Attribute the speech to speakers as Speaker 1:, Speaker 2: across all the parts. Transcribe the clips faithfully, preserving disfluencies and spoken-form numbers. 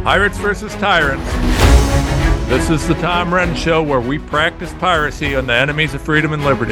Speaker 1: Pirates versus Tyrants. This is the Tom Renz Show, where we practice piracy on the enemies of freedom and liberty.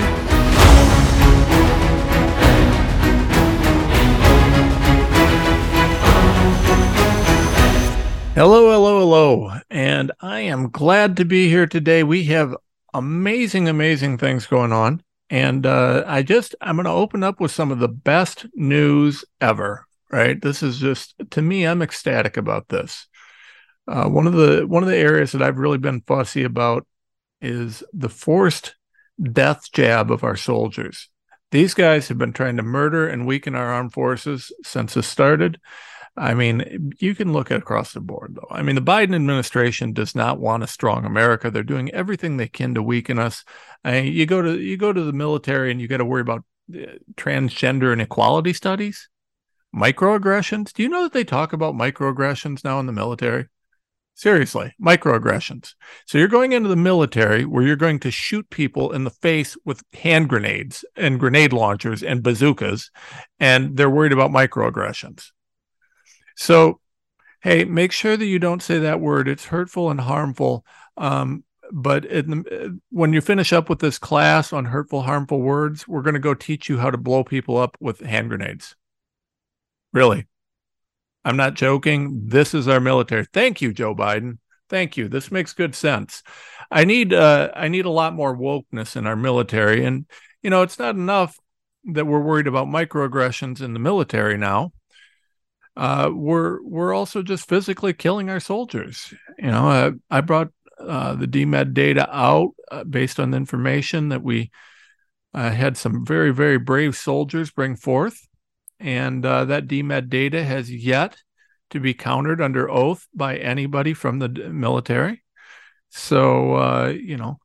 Speaker 1: Hello, hello, hello, and I am glad to be here today. We have amazing, amazing things going on, and uh, I just, I'm going to open up with some of the best news ever, right? This is just, to me, I'm ecstatic about this. Uh, one of the one of the areas that I've really been fussy about is the forced death jab of our soldiers. These guys have been trying to murder and weaken our armed forces since this started. I mean, you can look at across the board, though. I mean, the Biden administration does not want a strong America. They're doing everything they can to weaken us. I mean, you go to you go to the military and you got to worry about transgender and equality studies, microaggressions. Do you know that they talk about microaggressions now in the military? Seriously, microaggressions. So you're going into the military where you're going to shoot people in the face with hand grenades and grenade launchers and bazookas, and they're worried about microaggressions. So, hey, make sure that you don't say that word. It's hurtful and harmful. Um, but in the, when you finish up with this class on hurtful, harmful words, we're going to go teach you how to blow people up with hand grenades. Really. I'm not joking. This is our military. Thank you, Joe Biden. Thank you. This makes good sense. I need uh, I need a lot more wokeness in our military. And, you know, it's not enough that we're worried about microaggressions in the military now. Uh, we're we're also just physically killing our soldiers. You know, uh, I brought uh, the D Med data out uh, based on the information that we uh, had some very, very brave soldiers bring forth. And uh, that D Med data has yet to be countered under oath by anybody from the military. So, uh, you know,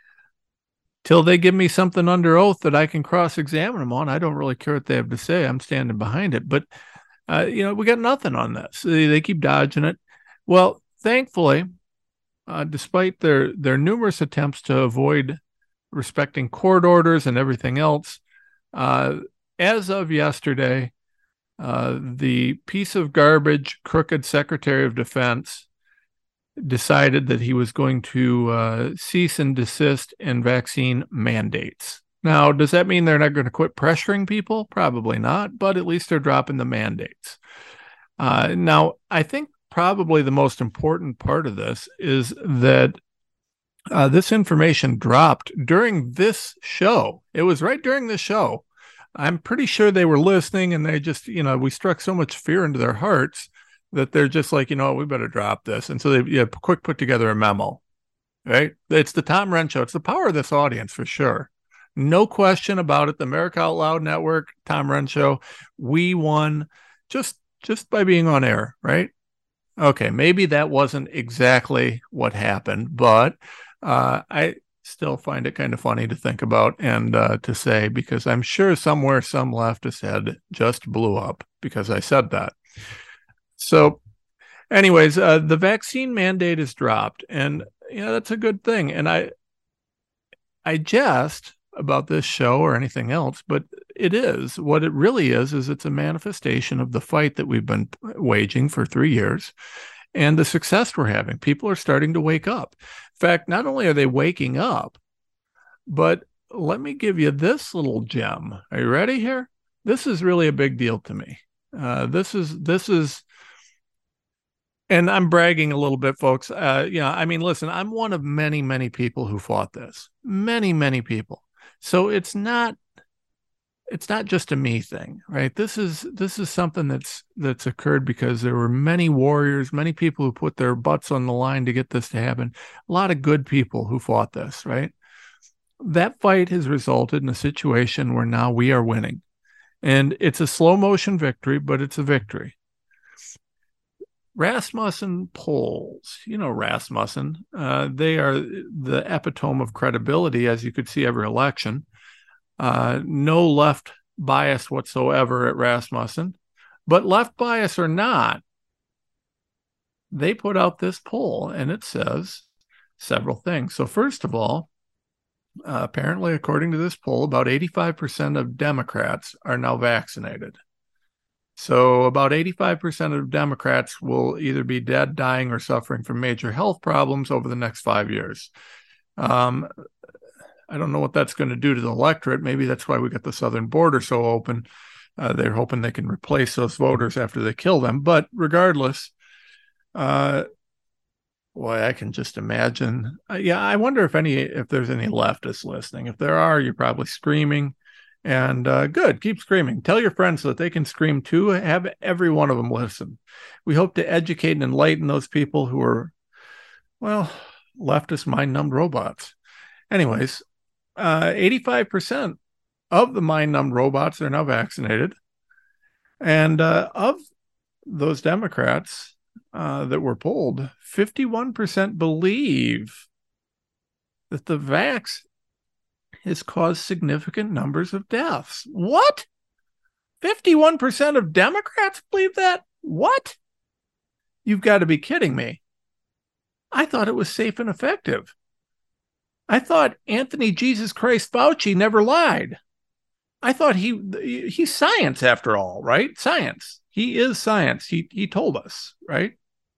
Speaker 1: till they give me something under oath that I can cross-examine them on, I don't really care what they have to say. I'm standing behind it. But, uh, you know, we got nothing on this. They, they keep dodging it. Well, thankfully, uh, despite their, their numerous attempts to avoid respecting court orders and everything else, uh, as of yesterday, uh, the piece of garbage, crooked Secretary of Defense decided that he was going to uh, cease and desist in vaccine mandates. Now, does that mean they're not going to quit pressuring people? Probably not, but at least they're dropping the mandates. Uh, now, I think probably the most important part of this is that uh, this information dropped during this show. It was right during this show. I'm pretty sure they were listening, and they just, you know, we struck so much fear into their hearts that they're just like, you know, we better drop this. And so they yeah, quick put together a memo, right? It's the Tom Renz Show. It's the power of this audience for sure. No question about it. The America Out Loud Network, Tom Renz Show, we won just, just by being on air, right? Okay, maybe that wasn't exactly what happened, but uh, I... still find it kind of funny to think about and uh, to say, because I'm sure somewhere some leftist head just blew up because I said that. So anyways, uh, the vaccine mandate is dropped, and you know, that's a good thing. And I, I jest about this show or anything else, but it is what it really is, is it's a manifestation of the fight that we've been waging for three years. And the success we're having. People are starting to wake up. In fact, not only are they waking up, but let me give you this little gem. Are you ready here? This is really a big deal to me. Uh, this is, this is, and I'm bragging a little bit, folks. Uh, you know, I mean, listen, I'm one of many, many people who fought this. Many, many people. So it's not, it's not just a me thing, right? This is this is something that's that's occurred because there were many warriors, many people who put their butts on the line to get this to happen. A lot of good people who fought this, right? That fight has resulted in a situation where now we are winning. And it's a slow motion victory, but it's a victory. Rasmussen polls, you know Rasmussen, uh, they are the epitome of credibility, as you could see every election. Uh, no left bias whatsoever at Rasmussen, but left bias or not, they put out this poll, and it says several things. So first of all, uh, apparently, according to this poll, about eighty-five percent of Democrats are now vaccinated. So about eighty-five percent of Democrats will either be dead, dying, or suffering from major health problems over the next five years. Um, I don't know what that's going to do to the electorate. Maybe that's why we got the southern border so open. Uh, they're hoping they can replace those voters after they kill them. But regardless, uh, boy, I can just imagine. Uh, yeah, I wonder if any if there's any leftists listening. If there are, you're probably screaming. And uh, good, keep screaming. Tell your friends so that they can scream too. Have every one of them listen. We hope to educate and enlighten those people who are, well, leftist mind-numbed robots. Anyways, uh, eighty-five percent of the mind-numbed robots are now vaccinated. And uh, of those Democrats uh, that were polled, fifty-one percent believe that the vax has caused significant numbers of deaths. What? fifty-one percent of Democrats believe that? What? You've got to be kidding me. I thought it was safe and effective. I thought Anthony Jesus Christ Fauci never lied. I thought he he's science after all, right? Science. He is science. He he told us, right?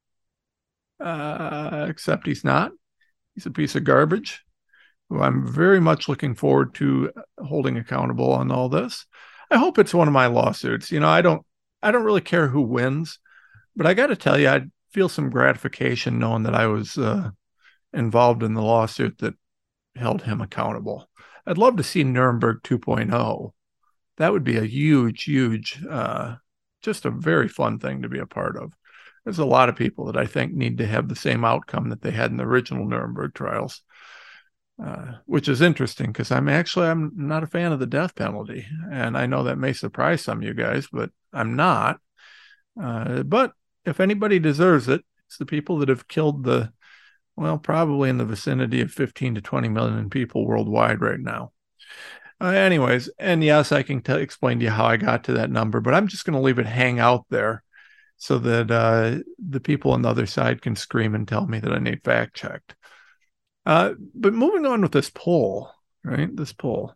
Speaker 1: Uh, except he's not. He's a piece of garbage who I'm very much looking forward to holding accountable on all this. I hope it's one of my lawsuits. You know, I don't I don't really care who wins, but I got to tell you, I'd feel some gratification knowing that I was uh, involved in the lawsuit that held him accountable. I'd love to see Nuremberg two point oh. That would be a huge, huge, uh, just a very fun thing to be a part of. There's a lot of people that I think need to have the same outcome that they had in the original Nuremberg trials, uh, which is interesting because I'm actually, I'm not a fan of the death penalty. And I know that may surprise some of you guys, but I'm not. Uh, but if anybody deserves it, it's the people that have killed the, well, probably in the vicinity of fifteen to twenty million people worldwide right now. Uh, anyways, and yes, I can t- explain to you how I got to that number, but I'm just going to leave it hang out there so that uh, the people on the other side can scream and tell me that I need fact checked. Uh, but moving on with this poll, right? This poll.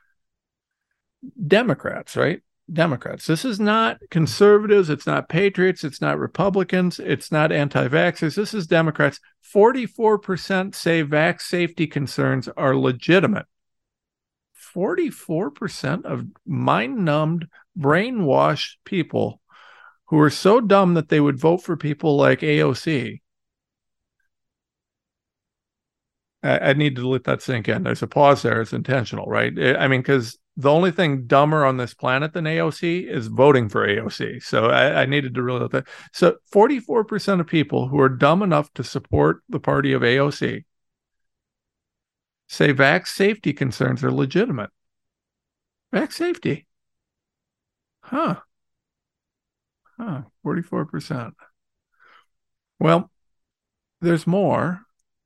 Speaker 1: Democrats, right? Democrats. This is not conservatives. It's not patriots. It's not Republicans. It's not anti-vaxxers. This is Democrats. forty-four percent say vax safety concerns are legitimate. forty-four percent of mind-numbed, brainwashed people who are so dumb that they would vote for people like A O C. I, I need to let that sink in. There's a pause there. It's intentional, right? I mean, because the only thing dumber on this planet than A O C is voting for A O C. So I, I needed to really let that. So forty-four percent of people who are dumb enough to support the party of A O C say vax safety concerns are legitimate. Vax safety. Huh. Huh. forty-four percent. Well, there's more.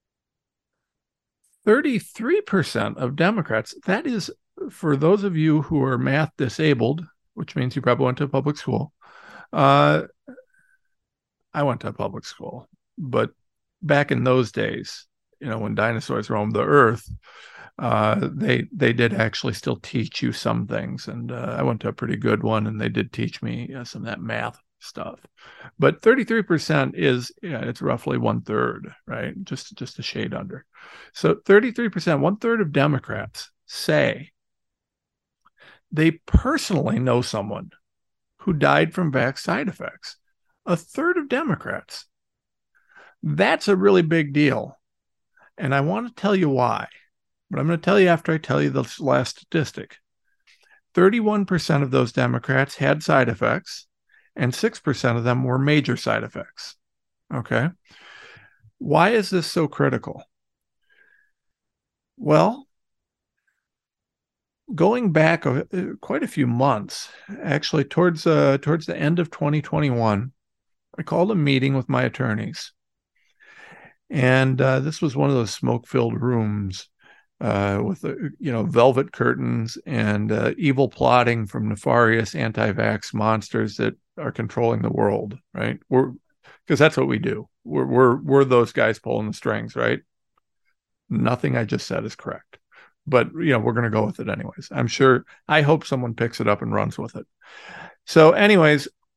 Speaker 1: thirty-three percent of Democrats, that is for those of you who are math disabled, which means you probably went to a public school. Uh, I went to a public school, but back in those days, you know, when dinosaurs roamed the earth, uh, they they did actually still teach you some things. And uh, I went to a pretty good one, and they did teach me uh, some of that math stuff. But thirty-three percent is, yeah, it's roughly one third, right? Just, just a shade under. So thirty-three percent, one third of Democrats say they personally know someone who died from vax side effects. A third of Democrats. That's a really big deal. And I want to tell you why. But I'm going to tell you after I tell you the last statistic. thirty-one percent of those Democrats had side effects, and six percent of them were major side effects. Okay. Why is this so critical? Well, going back a, quite a few months, actually towards uh, towards the end of twenty twenty-one, I called a meeting with my attorneys. And uh, this was one of those smoke-filled rooms uh, with, uh, you know, velvet curtains and uh, evil plotting from nefarious anti-vax monsters that are controlling the world, right? We're because that's what we do. We're we're we're those guys pulling the strings, right? Nothing I just said is correct, but you know we're going to go with it anyways. I'm sure. I hope someone picks it up and runs with it. So, anyways,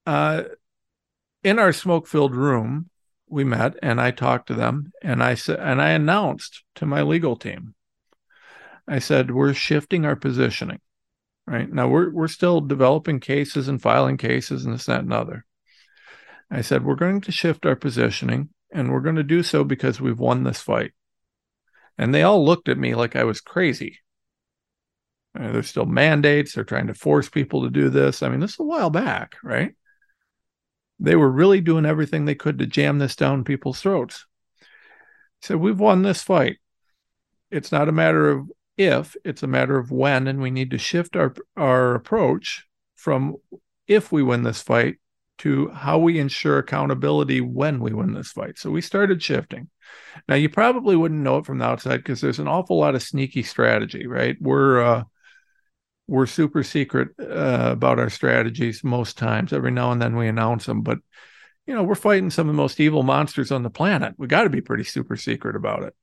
Speaker 1: uh, in our smoke-filled room, we met and I talked to them and I said, and I announced to my legal team, I said, we're shifting our positioning. Right now, we're we're still developing cases and filing cases and this, that, and other. I said, we're going to shift our positioning, and we're going to do so because we've won this fight. And they all looked at me like I was crazy. Uh, there's still mandates. They're trying to force people to do this. I mean, this is a while back, right? They were really doing everything they could to jam this down people's throats. So we've won this fight. It's not a matter of if, it's a matter of when, and we need to shift our, our approach from if we win this fight to how we ensure accountability when we win this fight. So we started shifting. Now, you probably wouldn't know it from the outside because there's an awful lot of sneaky strategy, right? We're uh, we're super secret uh, about our strategies most times. Every now and then we announce them, but you know, we're fighting some of the most evil monsters on the planet. We got to be pretty super secret about it.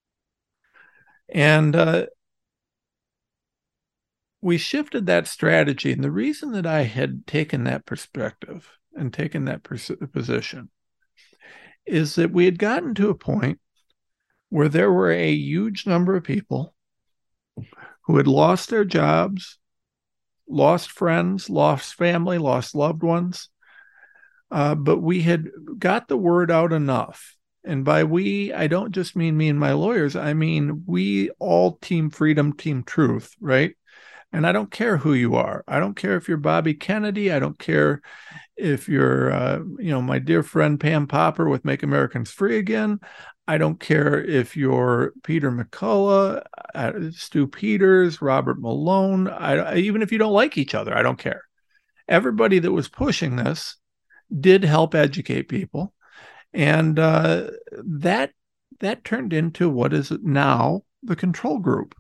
Speaker 1: And uh, we shifted that strategy. And the reason that I had taken that perspective and taken that pers- position is that we had gotten to a point where there were a huge number of people who had lost their jobs, lost friends, lost family, lost loved ones. Uh, but we had got the word out enough. And by we, I don't just mean me and my lawyers. I mean, we all Team Freedom, Team Truth, right? And I don't care who you are. I don't care if you're Bobby Kennedy. I don't care if you're, uh, you know, my dear friend Pam Popper with Make Americans Free Again. I don't care if you're Peter McCullough, uh, Stu Peters, Robert Malone. I, even if you don't like each other, I don't care. Everybody that was pushing this did help educate people. And uh, that that turned into what is now the control group.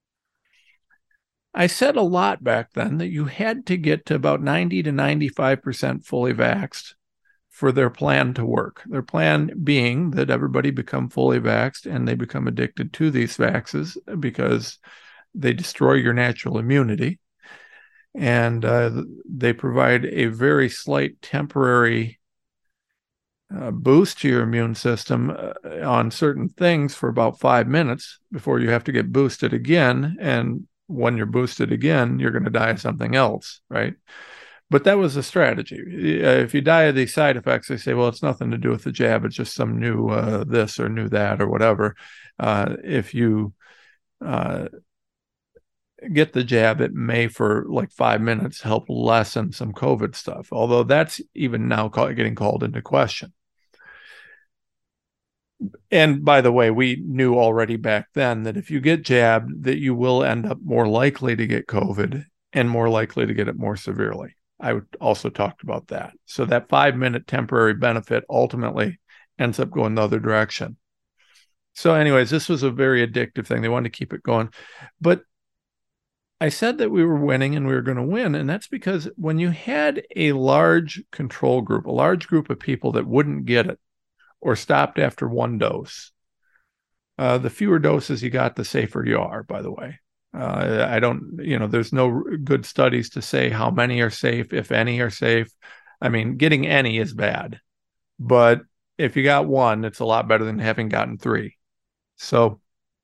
Speaker 1: I said a lot back then that you had to get to about ninety to ninety-five percent fully vaxxed for their plan to work. Their plan being that everybody become fully vaxxed and they become addicted to these vaxes because they destroy your natural immunity. And uh, they provide a very slight temporary uh, boost to your immune system uh, on certain things for about five minutes before you have to get boosted again. And when you're boosted again, you're going to die of something else, right? But that was a strategy. If you die of these side effects, they say, well, it's nothing to do with the jab. It's just some new uh, this or new that or whatever. Uh, if you uh, get the jab, it may for like five minutes help lessen some COVID stuff, although that's even now call, getting called into question. And by the way, we knew already back then that if you get jabbed, that you will end up more likely to get COVID and more likely to get it more severely. I also talked about that. So that five-minute temporary benefit ultimately ends up going the other direction. So anyways, this was a very addictive thing. They wanted to keep it going. But I said that we were winning and we were going to win. And that's because when you had a large control group, a large group of people that wouldn't get it or stopped after one dose, uh, the fewer doses you got, the safer you are, by the way. Uh, I don't, you know, there's no good studies to say how many are safe, if any are safe. I mean, getting any is bad, but if you got one, it's a lot better than having gotten three. So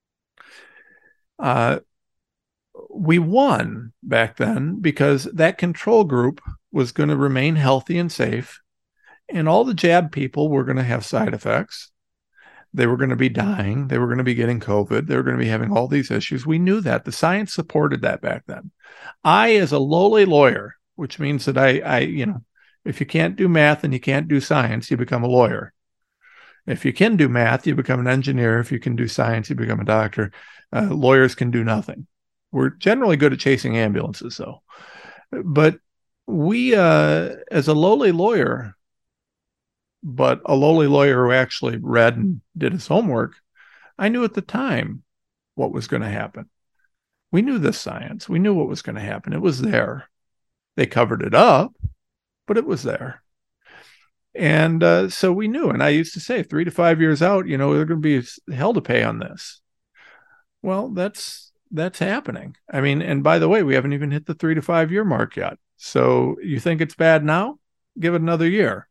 Speaker 1: uh, we won back then because that control group was going to remain healthy and safe, and all the jab people were going to have side effects. They were going to be dying. They were going to be getting COVID. They were going to be having all these issues. We knew that. The science supported that back then. I, as a lowly lawyer, which means that I, I, you know, if you can't do math and you can't do science, you become a lawyer. If you can do math, you become an engineer. If you can do science, you become a doctor. Uh, lawyers can do nothing. We're generally good at chasing ambulances, though. But we, uh, as a lowly lawyer, but a lowly lawyer who actually read and did his homework, I knew at the time what was going to happen. We knew this science. We knew what was going to happen. It was there. They covered it up, but it was there. And uh, so we knew. And I used to say, three to five years out, you know, they're going to be hell to pay on this. Well, that's that's happening. I mean, and by the way, we haven't even hit the three to five year mark yet. So you think it's bad now? give it another year.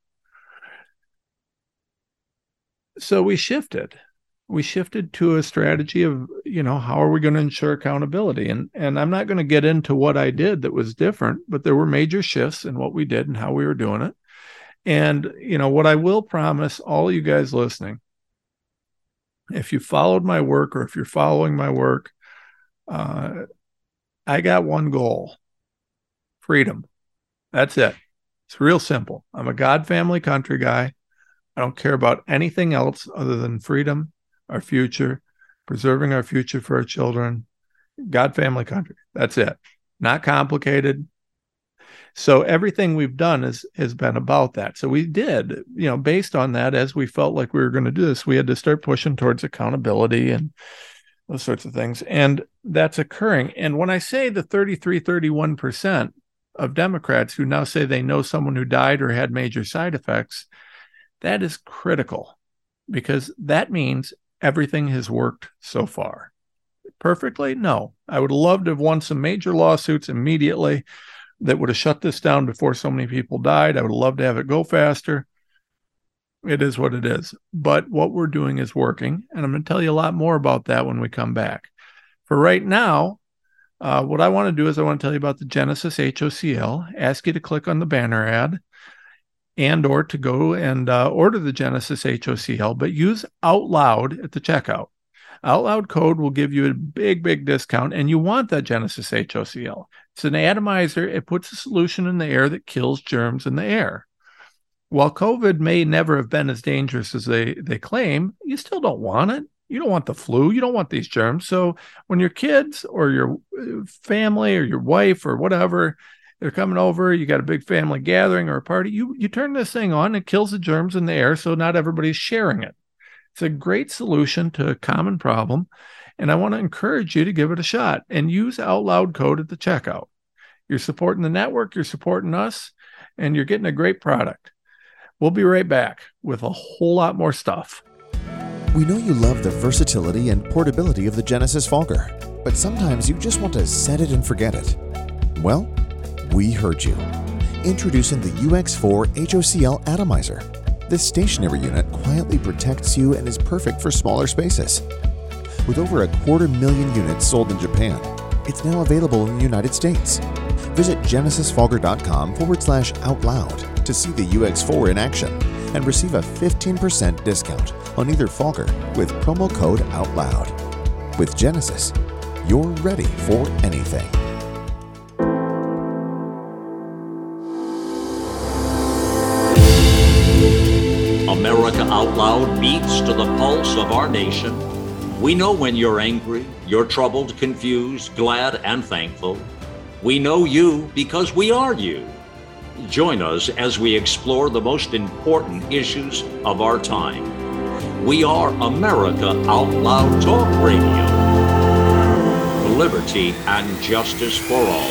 Speaker 1: So we shifted. We shifted to a strategy of, you know, how are we going to ensure accountability? And and I'm not going to get into what I did that was different, but there were major shifts in what we did and how we were doing it. And, you know, what I will promise all you guys listening, if you followed my work or if you're following my work, uh, I got one goal: freedom. That's it. It's real simple. I'm a God, family, country guy. I don't care about anything else other than freedom, our future, preserving our future for our children, God, family, country. That's it. Not complicated. So everything we've done is, has been about that. So we did, you know, based on that, as we felt like we were going to do this, we had to start pushing towards accountability and those sorts of things. And that's occurring. And when I say the thirty-three, thirty-one percent of Democrats who now say they know someone who died or had major side effects, that is critical, because that means everything has worked so far. Perfectly? No. I would love to have won some major lawsuits immediately that would have shut this down before so many people died. I would love to have it go faster. It is what it is. But what we're doing is working, and I'm going to tell you a lot more about that when we come back. For right now, uh, what I want to do is I want to tell you about the Genesis H O C L, ask you to click on the banner ad, and or to go and uh, order the Genesis H O C L, but use Out Loud at the checkout. Out Loud code will give you a big, big discount, and you want that Genesis H O C L. It's an atomizer. It puts a solution in the air that kills germs in the air. While COVID may never have been as dangerous as they, they claim, you still don't want it. You don't want the flu. You don't want these germs. So when your kids or your family or your wife or whatever, they're coming over, you got a big family gathering or a party, you, you turn this thing on, it kills the germs in the air, so not everybody's sharing it. It's a great solution to a common problem, and I want to encourage you to give it a shot and use Out Loud code at the checkout. You're supporting the network, you're supporting us, and you're getting a great product. We'll be right back with a whole lot more stuff.
Speaker 2: We know you love the versatility and portability of the Genesis Fogger, but sometimes you just want to set it and forget it. Well, we heard you. Introducing the U X four H O C L Atomizer. This stationary unit quietly protects you and is perfect for smaller spaces. With over a quarter million units sold in Japan, it's now available in the United States. Visit genesisfogger.com forward slash out loud to see the U X four in action and receive a fifteen percent discount on either Fogger with promo code OUTLOUD. With Genesis, you're ready for anything.
Speaker 3: America Out Loud beats to the pulse of our nation. We know when you're angry, you're troubled, confused, glad, and thankful. We know you because we are you. Join us as we explore the most important issues of our time. We are America Out Loud Talk Radio. Liberty and justice for all.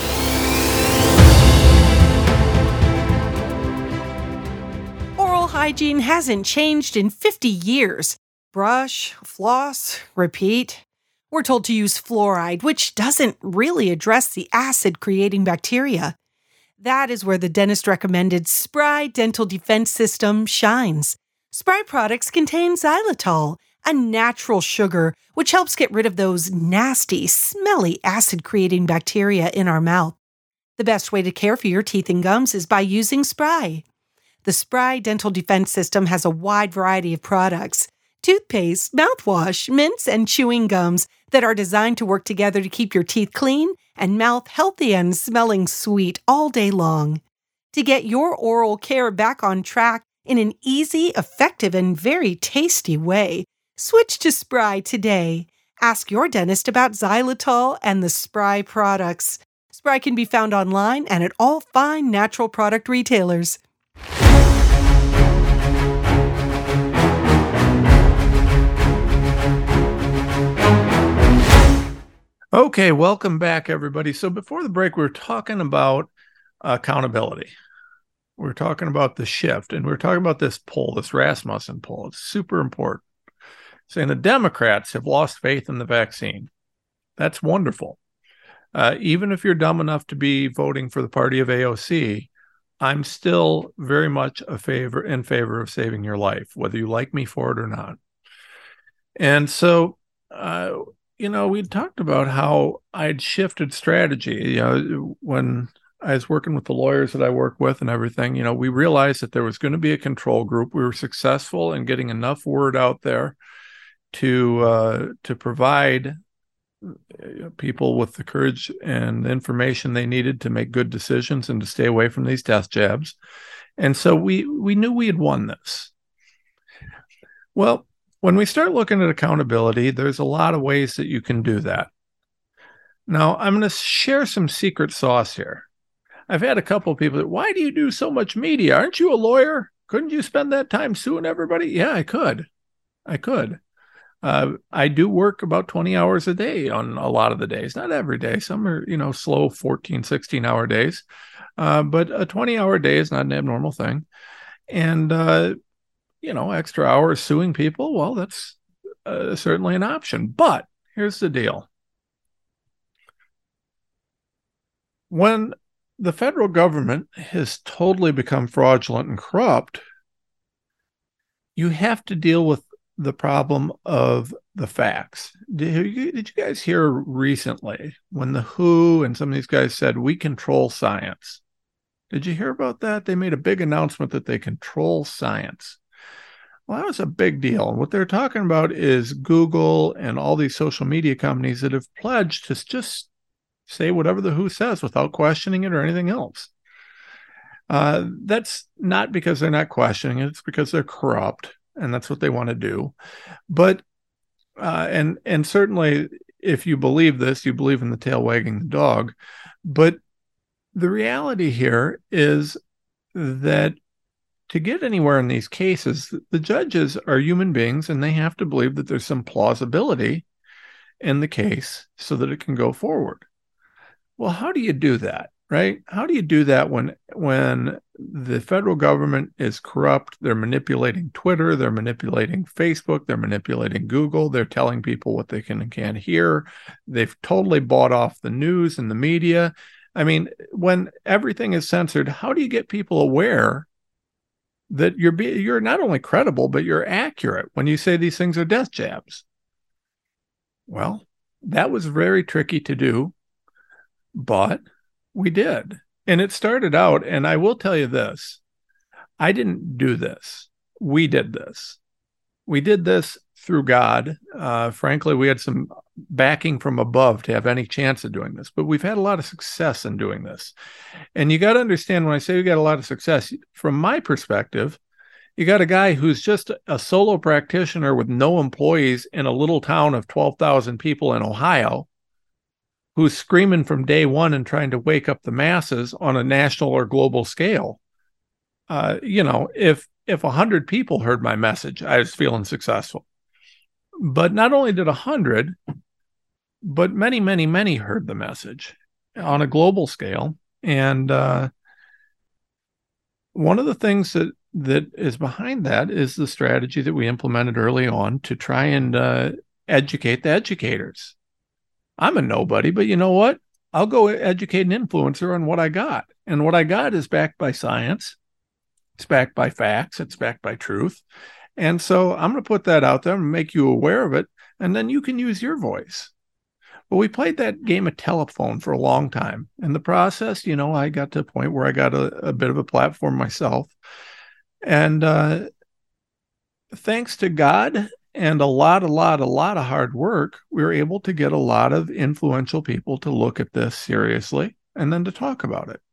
Speaker 4: Oral hygiene hasn't changed in fifty years. Brush, floss, repeat. We're told to use fluoride, which doesn't really address the acid-creating bacteria. That is where the dentist-recommended Spry Dental Defense System shines. Spry products contain xylitol, a natural sugar which helps get rid of those nasty, smelly, acid-creating bacteria in our mouth. The best way to care for your teeth and gums is by using Spry. The Spry Dental Defense System has a wide variety of products: toothpaste, mouthwash, mints, and chewing gums that are designed to work together to keep your teeth clean and mouth healthy and smelling sweet all day long. To get your oral care back on track in an easy, effective, and very tasty way, switch to Spry today. Ask your dentist about xylitol and the Spry products. Spry can be found online and at all fine natural product retailers.
Speaker 1: Okay, welcome back, everybody. So before the break, we were talking about accountability. We we're talking about the shift, and we we're talking about this poll, this Rasmussen poll. It's super important. Saying the Democrats have lost faith in the vaccine. That's wonderful. Uh, even if you're dumb enough to be voting for the party of A O C, I'm still very much a favor in favor of saving your life, whether you like me for it or not. And so, uh, you know, we talked about how I'd shifted strategy. You know, when I was working with the lawyers that I work with and everything, you know, we realized that there was going to be a control group. We were successful in getting enough word out there to uh, to provide people with the courage and the information they needed to make good decisions and to stay away from these death jabs. And so we we knew we had won this. Well, when we start looking at accountability, there's a lot of ways that you can do that. Now, I'm going to share some secret sauce here. I've had a couple of people that, why do you do so much media? Aren't you a lawyer? Couldn't you spend that time suing everybody? Yeah, I could. I could. Uh, I do work about twenty hours a day on a lot of the days, not every day. Some are, you know, slow fourteen, sixteen hour days. Uh, but a twenty hour day is not an abnormal thing. And, uh, you know, extra hours suing people, well, that's uh, certainly an option. But here's the deal. When the federal government has totally become fraudulent and corrupt, you have to deal with the problem of the facts. Did you, did you guys hear recently when the W H O and some of these guys said, we control science? Did you hear about that? They made a big announcement that they control science. Well, that was a big deal. And what they're talking about is Google and all these social media companies that have pledged to just say whatever the W H O says without questioning it or anything else. Uh, that's not because they're not questioning it. It's because they're corrupt. And that's what they want to do. But, uh, and, and certainly if you believe this, you believe in the tail wagging the dog. But the reality here is that to get anywhere in these cases, the judges are human beings and they have to believe that there's some plausibility in the case so that it can go forward. Well, how do you do that? Right? How do you do that when when the federal government is corrupt? They're manipulating Twitter, they're manipulating Facebook, they're manipulating Google, they're telling people what they can and can't hear. They've totally bought off the news and the media. I mean, when everything is censored, how do you get people aware that you're be, you're not only credible, but you're accurate when you say these things are death jabs? Well, that was very tricky to do, but we did. And it started out, and I will tell you this, I didn't do this. We did this. We did this through God. Uh, frankly, we had some backing from above to have any chance of doing this, but we've had a lot of success in doing this. And you got to understand, when I say we got a lot of success, from my perspective, you got a guy who's just a solo practitioner with no employees in a little town of twelve thousand people in Ohio, who's screaming from day one and trying to wake up the masses on a national or global scale. Uh, you know, if if a hundred people heard my message, I was feeling successful. But not only did a hundred, but many, many, many heard the message on a global scale. And uh, one of the things that that is behind that is the strategy that we implemented early on to try and uh, educate the educators. I'm a nobody, but you know what? I'll go educate an influencer on what I got. And what I got is backed by science. It's backed by facts. It's backed by truth. And so I'm going to put that out there and make you aware of it. And then you can use your voice. But we played that game of telephone for a long time. In the process, you know, I got to a point where I got a, a bit of a platform myself. And uh, thanks to God and a lot, a lot, a lot of hard work, we were able to get a lot of influential people to look at this seriously and then to talk about it.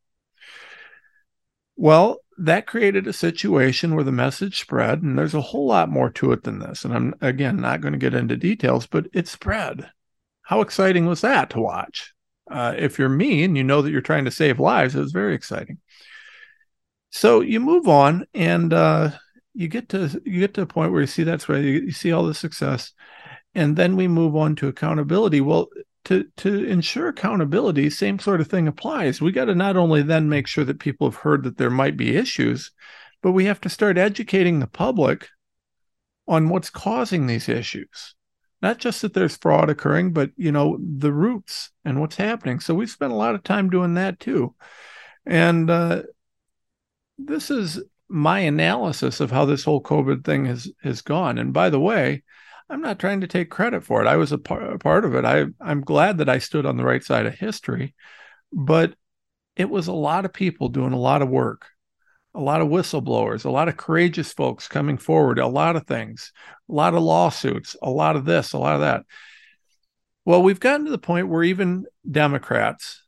Speaker 1: Well, that created a situation where the message spread, and there's a whole lot more to it than this. And I'm, again, not going to get into details, but it spread. How exciting was that to watch? Uh, if you're me and you know that you're trying to save lives, it was very exciting. So you move on, and uh, you get to you get to a point where you see that's right. You, you see all the success, and then we move on to accountability. Well, to to ensure accountability, same sort of thing applies. We got to not only then make sure that people have heard that there might be issues, but we have to start educating the public on what's causing these issues. Not just that there's fraud occurring, but you know, the roots and what's happening. So we spent a lot of time doing that too, and. Uh, this is my analysis of how this whole COVID thing has, has gone. And by the way, I'm not trying to take credit for it. I was a, par- a part of it. I, I'm glad that I stood on the right side of history, but it was a lot of people doing a lot of work, a lot of whistleblowers, a lot of courageous folks coming forward, a lot of things, a lot of lawsuits, a lot of this, a lot of that. Well, we've gotten to the point where even Democrats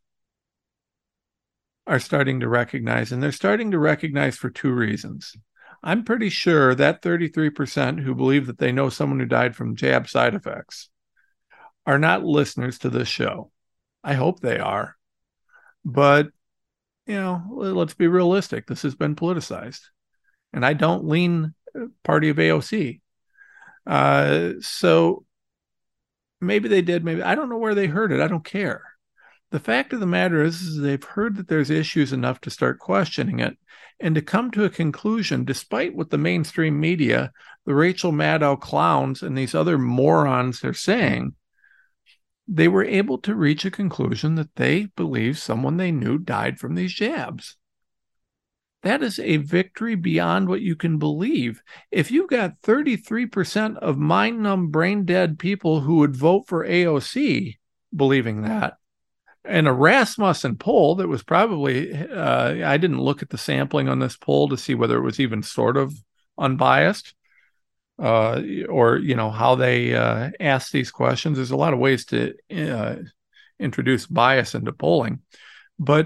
Speaker 1: are starting to recognize, and they're starting to recognize for two reasons. I'm pretty sure that thirty-three percent who believe that they know someone who died from jab side effects are not listeners to this show. I hope they are. But, you know, let's be realistic. This has been politicized. And I don't lean party of A O C. Uh, so maybe they did, maybe. I don't know where they heard it. I don't care. The fact of the matter is, is they've heard that there's issues enough to start questioning it and to come to a conclusion, despite what the mainstream media, the Rachel Maddow clowns and these other morons are saying, they were able to reach a conclusion that they believe someone they knew died from these jabs. That is a victory beyond what you can believe. If you've got thirty-three percent of mind-numb, brain-dead people who would vote for A O C believing that, and a Rasmussen poll that was probably, uh, I didn't look at the sampling on this poll to see whether it was even sort of unbiased, uh, or, you know, how they uh, ask these questions. There's a lot of ways to uh, introduce bias into polling. But,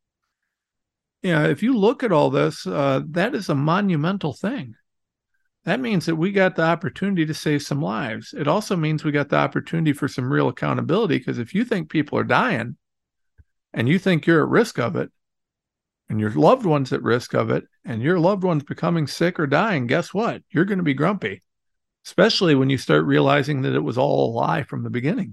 Speaker 1: you know, if you look at all this, uh, that is a monumental thing. That means that we got the opportunity to save some lives. It also means we got the opportunity for some real accountability, because if you think people are dying and you think you're at risk of it and your loved one's at risk of it and your loved one's becoming sick or dying, guess what? You're going to be grumpy, especially when you start realizing that it was all a lie from the beginning.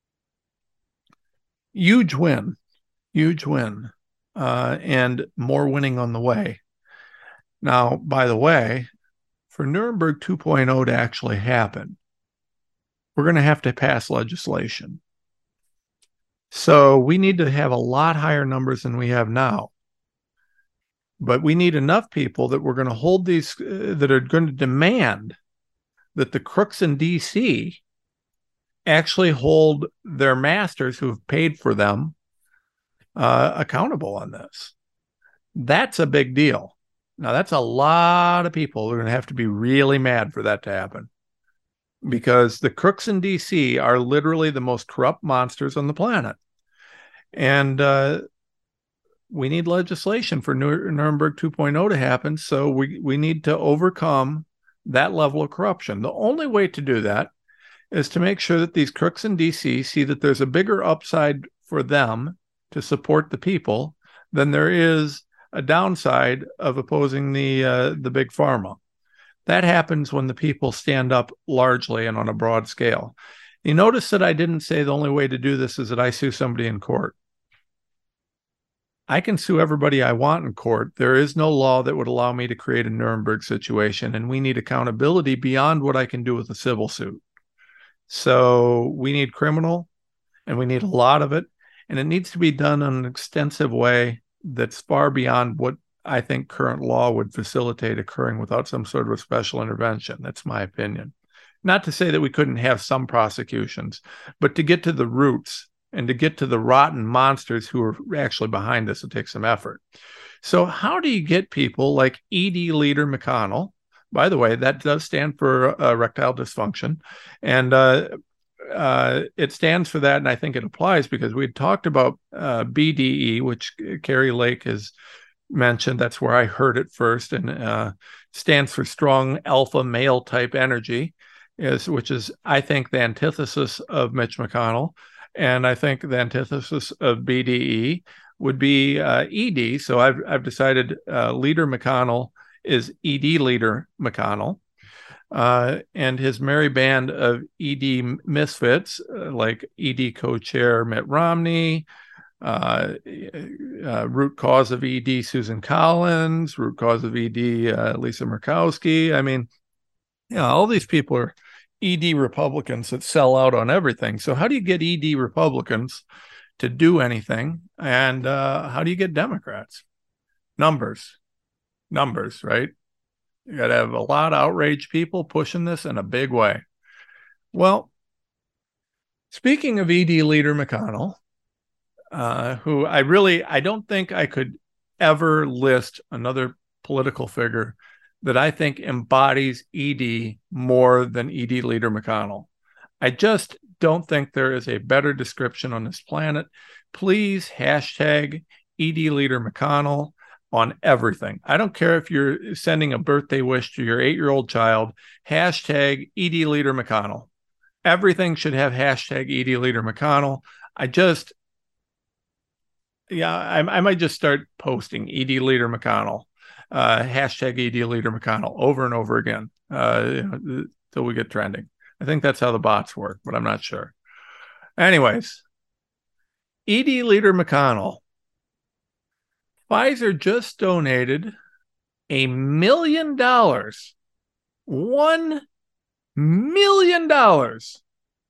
Speaker 1: Huge win, huge win, uh, and more winning on the way. Now, by the way, for Nuremberg two point oh to actually happen, we're going to have to pass legislation. So we need to have a lot higher numbers than we have now. But we need enough people that we're going to hold these, uh, that are going to demand that the crooks in D C actually hold their masters who have paid for them uh, accountable on this. That's a big deal. Now, that's a lot of people who are going to have to be really mad for that to happen, because the crooks in D C are literally the most corrupt monsters on the planet. And uh, we need legislation for Nuremberg two point oh to happen. So we, we need to overcome that level of corruption. The only way to do that is to make sure that these crooks in D C see that there's a bigger upside for them to support the people than there is a downside of opposing the uh, the big pharma. That happens when the people stand up largely and on a broad scale. You notice that I didn't say the only way to do this is that I sue somebody in court. I can sue everybody I want in court. There is no law that would allow me to create a Nuremberg situation, and we need accountability beyond what I can do with a civil suit. So we need criminal, and we need a lot of it, and it needs to be done in an extensive way that's far beyond what I think current law would facilitate occurring without some sort of a special intervention. That's my opinion. Not to say that we couldn't have some prosecutions, but to get to the roots and to get to the rotten monsters who are actually behind this, it takes some effort. So how do you get people like E D leader McConnell? By the way, that does stand for uh, erectile dysfunction. And uh, uh, it stands for that, and I think it applies because we had talked about uh, B D E, which Carrie Lake has mentioned. That's where I heard it first, and uh, stands for strong alpha male type energy, is which is, I think, the antithesis of Mitch McConnell. And I think the antithesis of B D E would be uh, E D. So I've I've decided uh, Leader McConnell is E D Leader McConnell, uh, and his merry band of E D misfits uh, like E D co-chair Mitt Romney, uh, uh, root cause of E D Susan Collins, root cause of E D uh, Lisa Murkowski. I mean, yeah, all these people are E D Republicans that sell out on everything. So how do you get E D Republicans to do anything? And uh, how do you get Democrats? Numbers. numbers, right? You got to have a lot of outraged people pushing this in a big way. Well, speaking of E D leader McConnell, uh, who I really, I don't think I could ever list another political figure that I think embodies E D more than E D leader McConnell. I just don't think there is a better description on this planet. Please hashtag E D leader McConnell on everything. I don't care if you're sending a birthday wish to your eight-year-old child, hashtag E D leader McConnell. Everything should have hashtag E D leader McConnell. I just, yeah, I, I might just start posting E D leader McConnell, uh, hashtag E D leader McConnell over and over again uh, you know, till we get trending. I think that's how the bots work, but I'm not sure. Anyways, E D leader McConnell. Pfizer just donated a million dollars, one million dollars.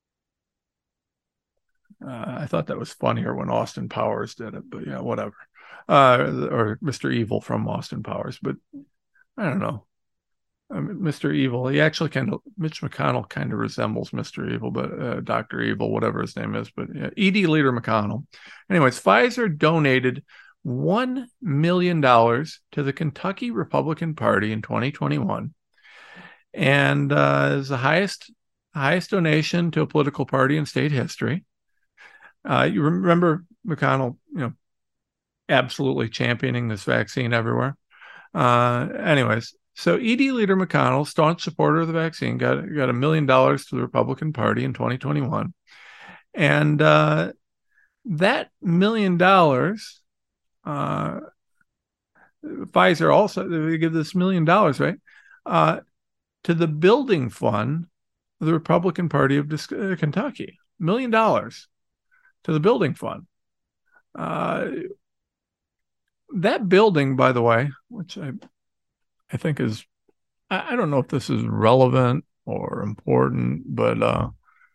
Speaker 1: Uh, I thought that was funnier when Austin Powers did it, but yeah, whatever. Uh, or Mister Evil from Austin Powers, but I don't know. Um, Mister Evil, he actually kind of, Mitch McConnell kind of resembles Mister Evil, but uh, Doctor Evil, whatever his name is, but yeah, E D leader McConnell. Anyways, Pfizer donated one million dollars to the Kentucky Republican Party in twenty twenty-one. And uh, is the highest, highest donation to a political party in state history. Uh, you remember McConnell, you know, absolutely championing this vaccine everywhere. Uh, anyways, so E D leader McConnell, staunch supporter of the vaccine, got got a million dollars to the Republican Party in twenty twenty-one, and uh, that million dollars, uh, Pfizer also they give this million dollars right uh, to the building fund of the Republican Party of uh, Kentucky, million dollars to the building fund. Uh, that building, by the way, which I. I think is, I don't know if this is relevant or important, but uh,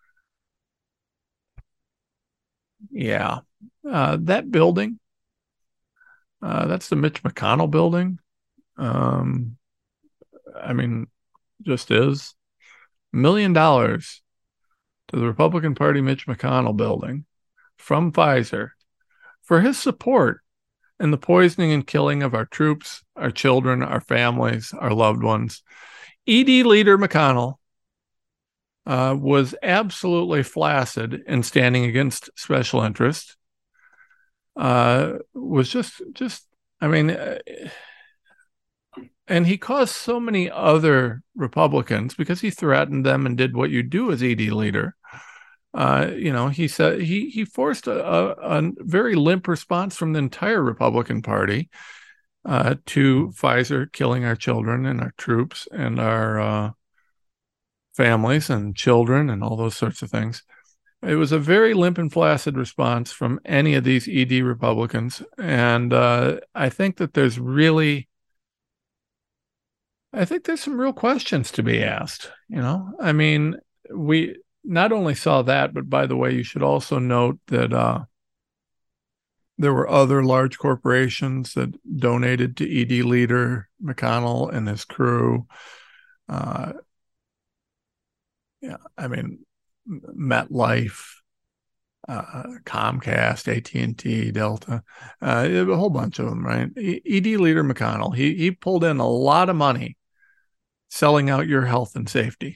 Speaker 1: yeah, uh, that building, uh, that's the Mitch McConnell building. Um, I mean, just is a million dollars to the Republican Party Mitch McConnell building from Pfizer for his support in the poisoning and killing of our troops, our children, our families, our loved ones. E D leader McConnell uh, was absolutely flaccid in standing against special interest. Uh, was just, just, I mean, uh, and he caused so many other Republicans because he threatened them and did what you do as E D leader. Uh, you know, he said he he forced a, a, a very limp response from the entire Republican Party uh, to Pfizer killing our children and our troops and our uh, families and children and all those sorts of things. It was a very limp and flaccid response from any of these E D Republicans, and uh, I think that there's really, I think there's some real questions to be asked. You know, I mean, we. Not only saw that, but by the way, you should also note that uh, there were other large corporations that donated to E D leader McConnell and his crew. Uh, yeah, I mean, MetLife, uh, Comcast, A T and T, Delta, uh, a whole bunch of them, right? E D leader McConnell, he he pulled in a lot of money selling out your health and safety.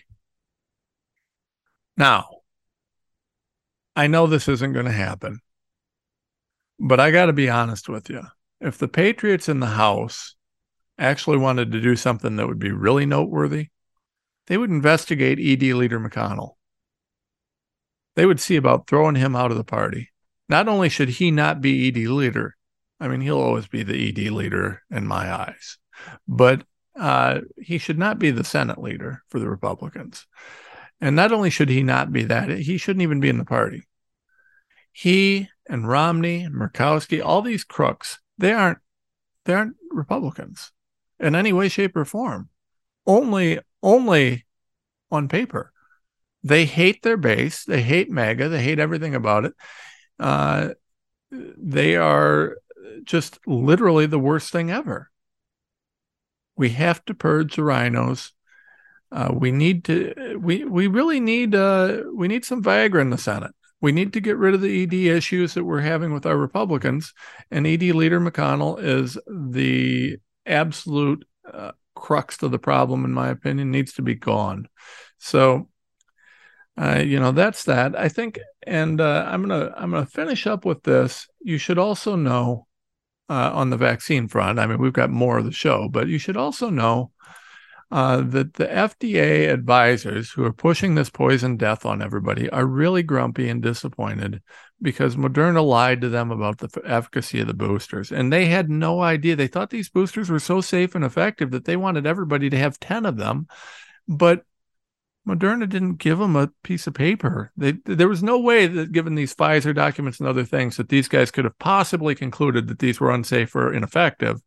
Speaker 1: Now, I know this isn't going to happen, but I got to be honest with you. If the Patriots in the House actually wanted to do something that would be really noteworthy, they would investigate E D leader McConnell. They would see about throwing him out of the party. Not only should he not be E D leader, I mean, he'll always be the E D leader in my eyes, but uh, he should not be the Senate leader for the Republicans. And not only should he not be that, he shouldn't even be in the party. He and Romney and Murkowski, all these crooks, they aren't they aren't Republicans in any way, shape, or form. Only, only on paper. They hate their base. They hate MAGA. They hate everything about it. Uh, they are just literally the worst thing ever. We have to purge the rhinos. Uh, we need to. We we really need. Uh, we need some Viagra in the Senate. We need to get rid of the E D issues that we're having with our Republicans. And E D Leader McConnell is the absolute uh, crux of the problem, in my opinion. Needs to be gone. So, uh, you know, that's that. I think, and uh, I'm gonna I'm gonna finish up with this. You should also know uh, on the vaccine front. I mean, we've got more of the show, but you should also know uh, that the F D A advisors who are pushing this poison death on everybody are really grumpy and disappointed because Moderna lied to them about the efficacy of the boosters, and they had no idea. They thought these boosters were so safe and effective that they wanted everybody to have ten of them, but Moderna didn't give them a piece of paper. They, there was no way that, given these Pfizer documents and other things, that these guys could have possibly concluded that these were unsafe or ineffective,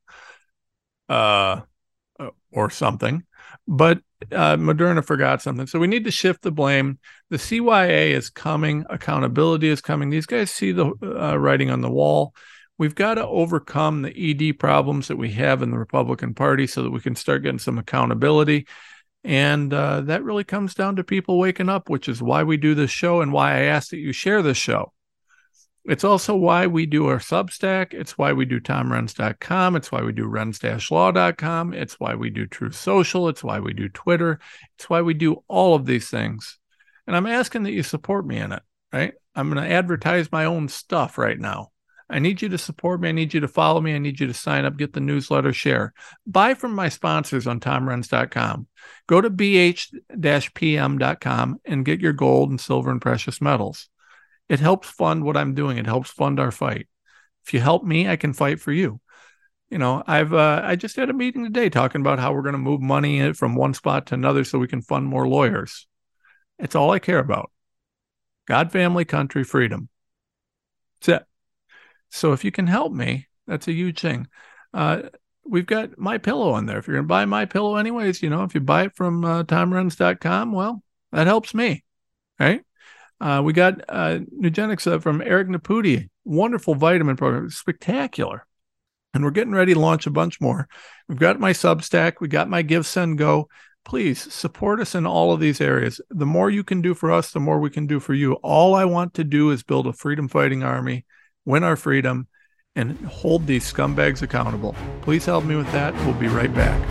Speaker 1: uh, or something. But uh, Moderna forgot something. So we need to shift the blame. The C Y A is coming. Accountability is coming. These guys see the uh, writing on the wall. We've got to overcome the E D problems that we have in the Republican Party so that we can start getting some accountability. And uh, that really comes down to people waking up, which is why we do this show and why I ask that you share this show. It's also why we do our Substack. It's why we do tom renz dot com. It's why we do renz dash law dot com. It's why we do Truth Social. It's why we do Twitter. It's why we do all of these things. And I'm asking that you support me in it, right? I'm going to advertise my own stuff right now. I need you to support me. I need you to follow me. I need you to sign up, get the newsletter, share. Buy from my sponsors on tom renz dot com. Go to b h dash p m dot com and get your gold and silver and precious metals. It helps fund what I'm doing. It helps fund our fight. If you help me, I can fight for you. You know, I've uh, I just had a meeting today talking about how we're going to move money from one spot to another so we can fund more lawyers. It's all I care about. God, family, country, freedom. That's it. So if you can help me, that's a huge thing. Uh, we've got MyPillow on there. If you're going to buy MyPillow anyways, you know, if you buy it from uh, tom renz dot com, well, that helps me, right? Uh, we got uh, Nugenics uh, from Eric Naputi. Wonderful vitamin program. Spectacular. And we're getting ready to launch a bunch more. We've got my Substack. We got my Give, Send, Go. Please support us in all of these areas. The more you can do for us, the more we can do for you. All I want to do is build a freedom-fighting army, win our freedom, and hold these scumbags accountable. Please help me with that. We'll be right back.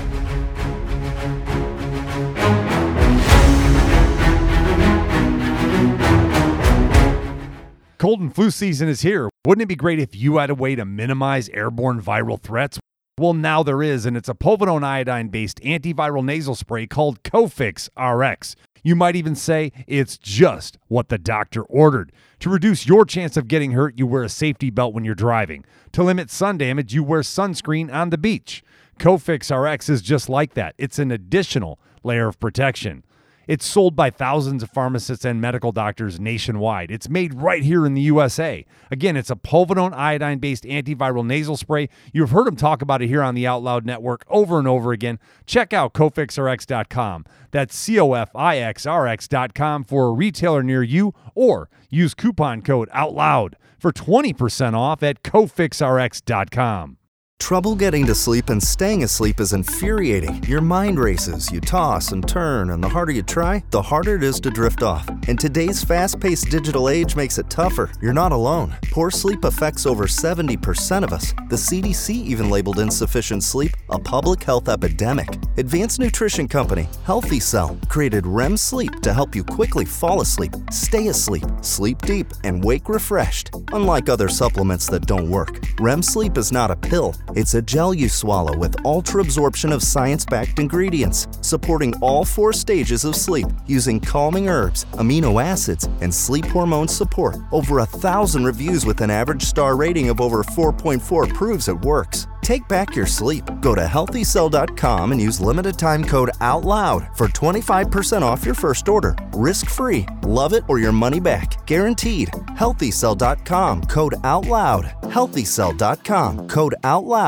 Speaker 5: Cold and flu season is here. Wouldn't it be great if you had a way to minimize airborne viral threats? Well, now there is, and it's a povidone iodine-based antiviral nasal spray called Cofix R X. You might even say it's just what the doctor ordered. To reduce your chance of getting hurt, you wear a safety belt when you're driving. To limit sun damage, you wear sunscreen on the beach. Cofix R X is just like that. It's an additional layer of protection. It's sold by thousands of pharmacists and medical doctors nationwide. It's made right here in the U S A. Again, it's a povidone iodine-based antiviral nasal spray. You've heard them talk about it here on the Out Loud Network over and over again. Check out cofix r x dot com. That's C O F I X R X dot com for a retailer near you, or use coupon code OUTLOUD for twenty percent off at cofix r x dot com.
Speaker 6: Trouble getting to sleep and staying asleep is infuriating. Your mind races, you toss and turn, and the harder you try, the harder it is to drift off. And today's fast-paced digital age makes it tougher. You're not alone. Poor sleep affects over seventy percent of us. The C D C even labeled insufficient sleep a public health epidemic. Advanced nutrition company Healthy Cell created R E M sleep to help you quickly fall asleep, stay asleep, sleep deep, and wake refreshed. Unlike other supplements that don't work, R E M sleep is not a pill. It's a gel you swallow with ultra-absorption of science-backed ingredients, supporting all four stages of sleep using calming herbs, amino acids, and sleep hormone support. Over a thousand reviews with an average star rating of over four point four proves it works. Take back your sleep. Go to healthy cell dot com and use limited time code OUTLOUD for twenty-five percent off your first order. Risk-free. Love it or your money back. Guaranteed. healthy cell dot com code OUTLOUD. healthy cell dot com code OUTLOUD.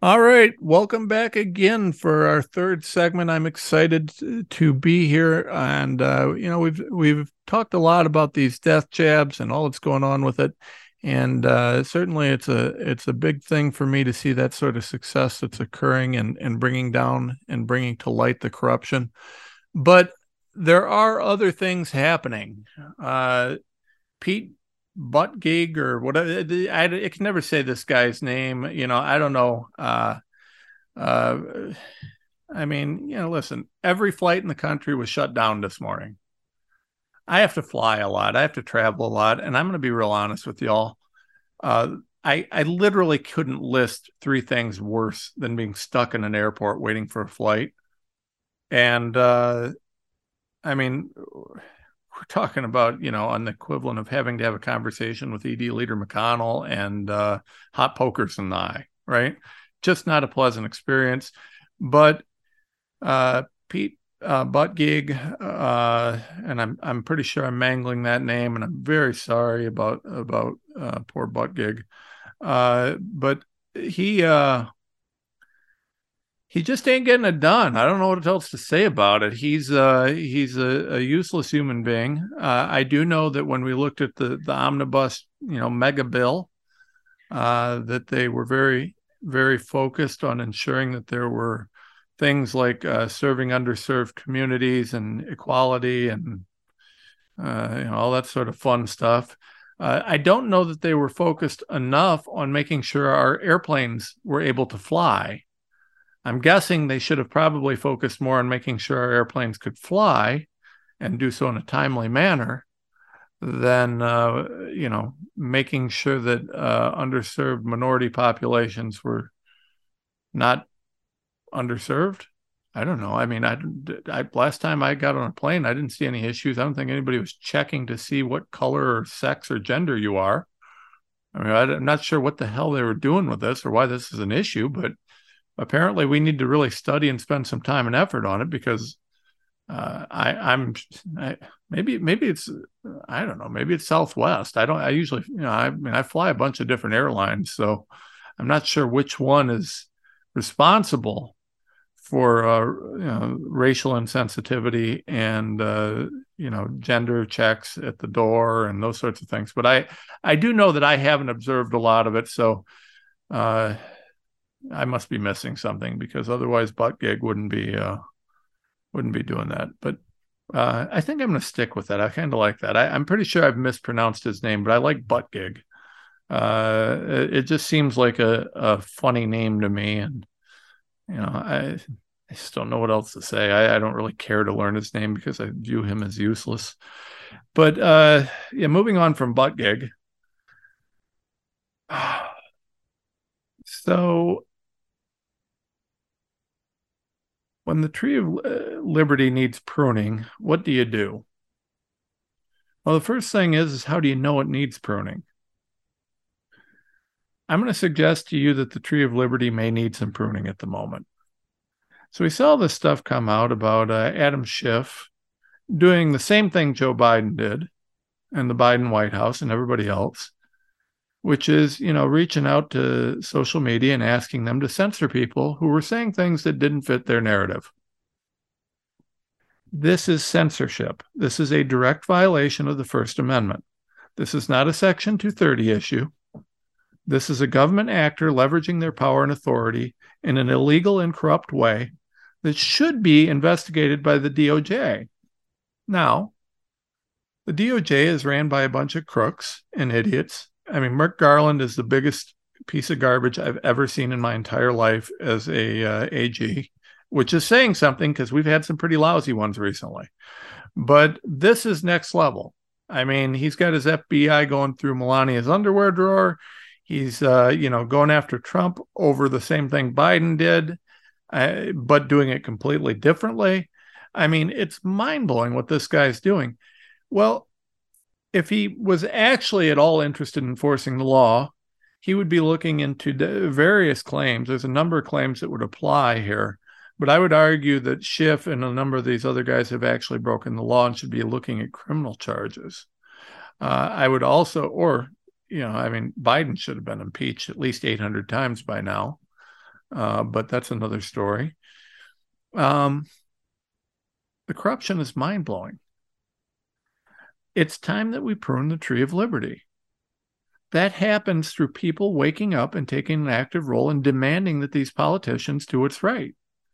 Speaker 1: All right, welcome back again for our third segment. I'm excited to be here, and uh, you know we've we've talked a lot about these death jabs and all that's going on with it, and uh, certainly it's a it's a big thing for me to see that sort of success that's occurring and and bringing down and bringing to light the corruption. But there are other things happening. Uh, Pete Buttigieg or whatever, I, I can never say this guy's name. You know, I don't know. Uh, uh, I mean, you know, listen, every flight in the country was shut down this morning. I have to fly a lot. I have to travel a lot. And I'm going to be real honest with y'all. Uh, I, I literally couldn't list three things worse than being stuck in an airport waiting for a flight. And, uh, I mean, we're talking about, you know, on the equivalent of having to have a conversation with E D Leader McConnell and uh, hot pokers in the eye, right? Just not a pleasant experience. But uh, Pete uh, Buttigieg, uh, and I'm I'm pretty sure I'm mangling that name, and I'm very sorry about about uh, poor Buttigieg. Uh, but he uh, he just ain't getting it done. I don't know what else to say about it. He's uh, he's a, a useless human being. Uh, I do know that when we looked at the the omnibus, you know, mega bill, uh, that they were very very focused on ensuring that there were things like uh, serving underserved communities and equality and uh, you know, all that sort of fun stuff. Uh, I don't know that they were focused enough on making sure our airplanes were able to fly. I'm guessing they should have probably focused more on making sure our airplanes could fly and do so in a timely manner than, uh, you know, making sure that uh, underserved minority populations were not underserved. I don't know. I mean, I, I last time I got on a plane, I didn't see any issues. I don't think anybody was checking to see what color or sex or gender you are. I mean, I'm not sure what the hell they were doing with this or why this is an issue, but apparently we need to really study and spend some time and effort on it because uh, I, I'm I, maybe maybe it's I don't know maybe it's Southwest. I don't I usually you know I mean I fly a bunch of different airlines, so I'm not sure which one is responsible for uh, you know, racial insensitivity and uh, you know gender checks at the door and those sorts of things. But I I do know that I haven't observed a lot of it, so. Uh, I must be missing something because otherwise Buttigieg wouldn't be uh, wouldn't be doing that. But uh, I think I'm going to stick with that. I kind of like that. I, I'm pretty sure I've mispronounced his name, but I like Buttigieg. Uh, it, it just seems like a, a funny name to me, and you know, I, I just don't know what else to say. I, I don't really care to learn his name because I view him as useless. But uh, yeah, moving on from Buttigieg. So. When the tree of liberty needs pruning, what do you do? Well, the first thing is, is how do you know it needs pruning? I'm going to suggest to you that the tree of liberty may need some pruning at the moment. So we saw this stuff come out about uh, Adam Schiff doing the same thing Joe Biden did and the Biden White House and everybody else, which is, you know, reaching out to social media and asking them to censor people who were saying things that didn't fit their narrative. This is censorship. This is a direct violation of the First Amendment. This is not a Section two thirty issue. This is a government actor leveraging their power and authority in an illegal and corrupt way that should be investigated by the D O J. Now, the D O J is ran by a bunch of crooks and idiots. I mean, Merrick Garland is the biggest piece of garbage I've ever seen in my entire life as a uh, A G, which is saying something because we've had some pretty lousy ones recently. But this is next level. I mean, he's got his F B I going through Melania's underwear drawer. He's, uh, you know, going after Trump over the same thing Biden did, uh, but doing it completely differently. I mean, it's mind-blowing what this guy's doing. Well, if he was actually at all interested in enforcing the law, he would be looking into various claims. There's a number of claims that would apply here, but I would argue that Schiff and a number of these other guys have actually broken the law and should be looking at criminal charges. Uh, I would also, or, you know, I mean, Biden should have been impeached at least eight hundred times by now. uh, but that's another story. Um, the corruption is mind-blowing. It's time that we prune the tree of liberty. That happens through people waking up and taking an active role in demanding that these politicians do what's right.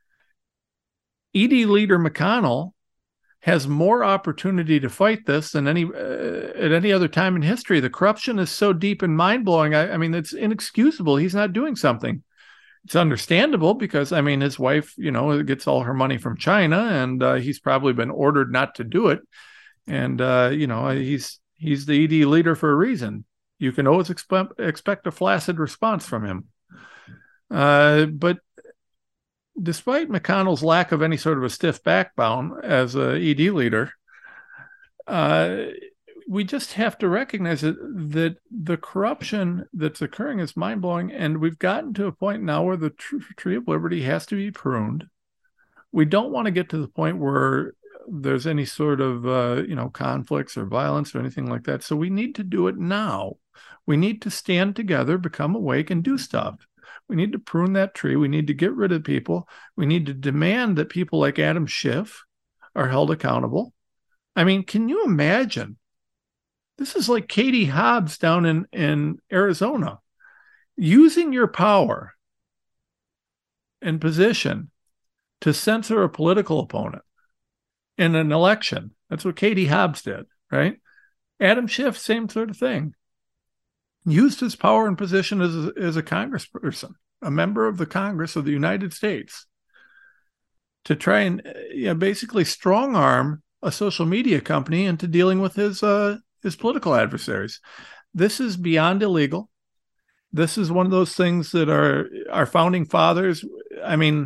Speaker 1: E D leader McConnell has more opportunity to fight this than any uh, at any other time in history. The corruption is so deep and mind-blowing. I, I mean, it's inexcusable. He's not doing something. It's understandable because, I mean, his wife, you know, gets all her money from China, and uh, he's probably been ordered not to do it. And, uh, you know, he's he's the E D leader for a reason. You can always expect, expect a flaccid response from him. Uh, but despite McConnell's lack of any sort of a stiff backbone as a E D leader, uh, we just have to recognize that, that the corruption that's occurring is mind-blowing, and we've gotten to a point now where the tr- tree of liberty has to be pruned. We don't want to get to the point where there's any sort of, uh, you know, conflicts or violence or anything like that. So we need to do it now. We need to stand together, become awake, and do stuff. We need to prune that tree. We need to get rid of people. We need to demand that people like Adam Schiff are held accountable. I mean, can you imagine? This is like Katie Hobbs down in, in Arizona. Using your power and position to censor a political opponent in an election. That's what Katie Hobbs did, right? Adam Schiff, same sort of thing. Used his power and position as a, as a congressperson, a member of the Congress of the United States, to try and, you know, basically strong arm a social media company into dealing with his uh, his political adversaries. This is beyond illegal. This is one of those things that our our founding fathers, I mean,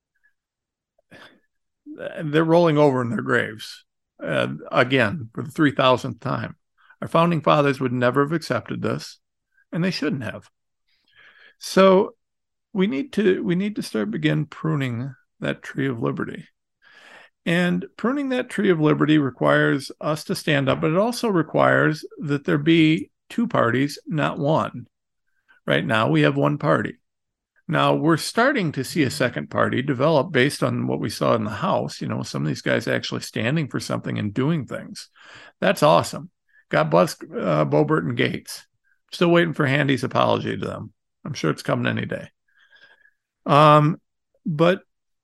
Speaker 1: they're rolling over in their graves uh, again for the three thousandth time. Our founding fathers would never have accepted this, and they shouldn't have. So we need to we need to start begin pruning that tree of liberty. And pruning that tree of liberty requires us to stand up, but it also requires that there be two parties, not one. Right now, we have one party. Now, we're starting to see a second party develop based on what we saw in the House. You know, some of these guys actually standing for something and doing things. That's awesome. God bless uh, Boebert and Gates. Still waiting for Handy's apology to them. I'm sure it's coming any day. Um, but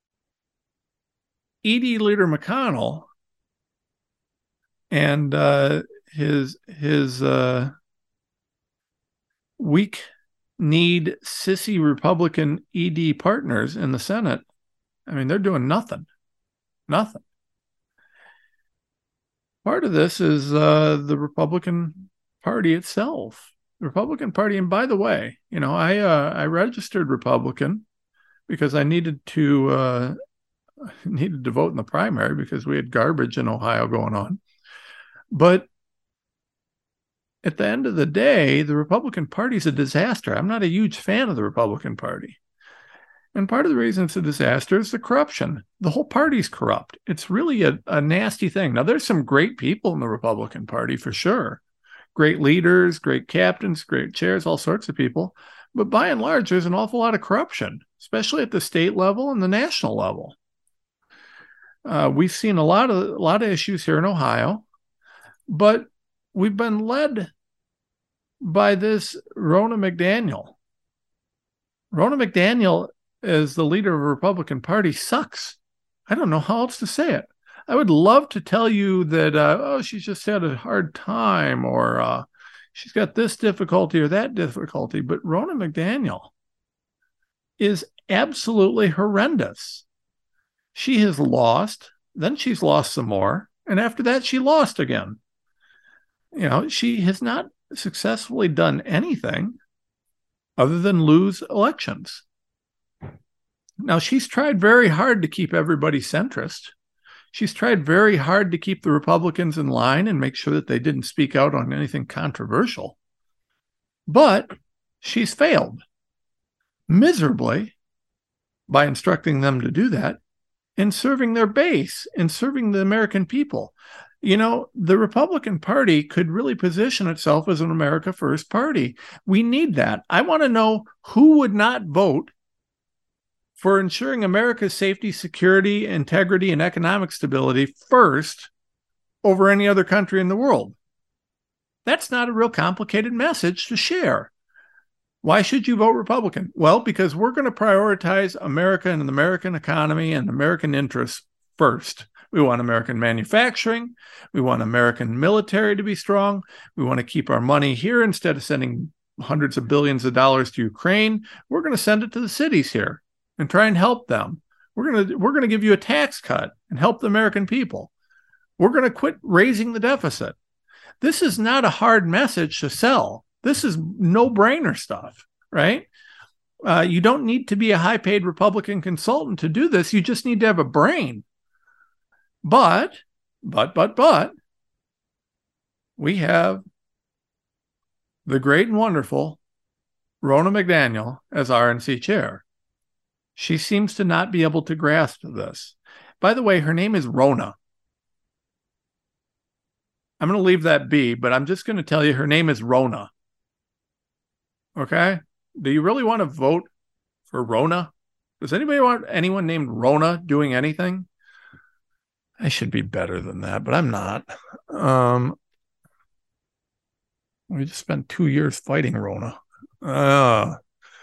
Speaker 1: E D leader McConnell and uh, his his uh, weak-kneed, sissy Republican E D partners in the Senate, I mean, they're doing nothing. Nothing. Part of this is uh, the Republican Party itself. The Republican Party, and by the way, you know, I uh, I registered Republican because I needed to uh, needed to vote in the primary because we had garbage in Ohio going on. But at the end of the day, the Republican Party is a disaster. I'm not a huge fan of the Republican Party. And part of the reason it's a disaster is the corruption. The whole party's corrupt. It's really a, a nasty thing. Now, there's some great people in the Republican Party, for sure. Great leaders, great captains, great chairs, all sorts of people. But by and large, there's an awful lot of corruption, especially at the state level and the national level. Uh, we've seen a lot of a lot of issues here in Ohio, but we've been led by this Ronna McDaniel. Ronna McDaniel, as the leader of the Republican Party, sucks. I don't know how else to say it. I would love to tell you that, uh, oh, she's just had a hard time, or uh, she's got this difficulty or that difficulty, but Ronna McDaniel is absolutely horrendous. She has lost, then she's lost some more, and after that, she lost again. You know, she has not successfully done anything other than lose elections. Now, she's tried very hard to keep everybody centrist. She's tried very hard to keep the Republicans in line and make sure that they didn't speak out on anything controversial. But she's failed miserably by instructing them to do that, in serving their base, in serving the American people. You know, the Republican Party could really position itself as an America First party. We need that. I want to know who would not vote for ensuring America's safety, security, integrity, and economic stability first over any other country in the world. That's not a real complicated message to share. Why should you vote Republican? Well, because we're going to prioritize America and the American economy and American interests first. We want American manufacturing. We want American military to be strong. We want to keep our money here instead of sending hundreds of billions of dollars to Ukraine. We're going to send it to the cities here and try and help them. We're going to we're going to give you a tax cut and help the American people. We're going to quit raising the deficit. This is not a hard message to sell. This is no-brainer stuff, right? Uh, you don't need to be a high-paid Republican consultant to do this. You just need to have a brain. But, but, but, but, we have the great and wonderful Ronna McDaniel as R N C chair. She seems to not be able to grasp this. By the way, her name is Ronna. I'm going to leave that be, but I'm just going to tell you her name is Ronna. Okay? Do you really want to vote for Ronna? Does anybody want anyone named Ronna doing anything? I should be better than that, but I'm not. Um, we just spent two years fighting Ronna. Uh,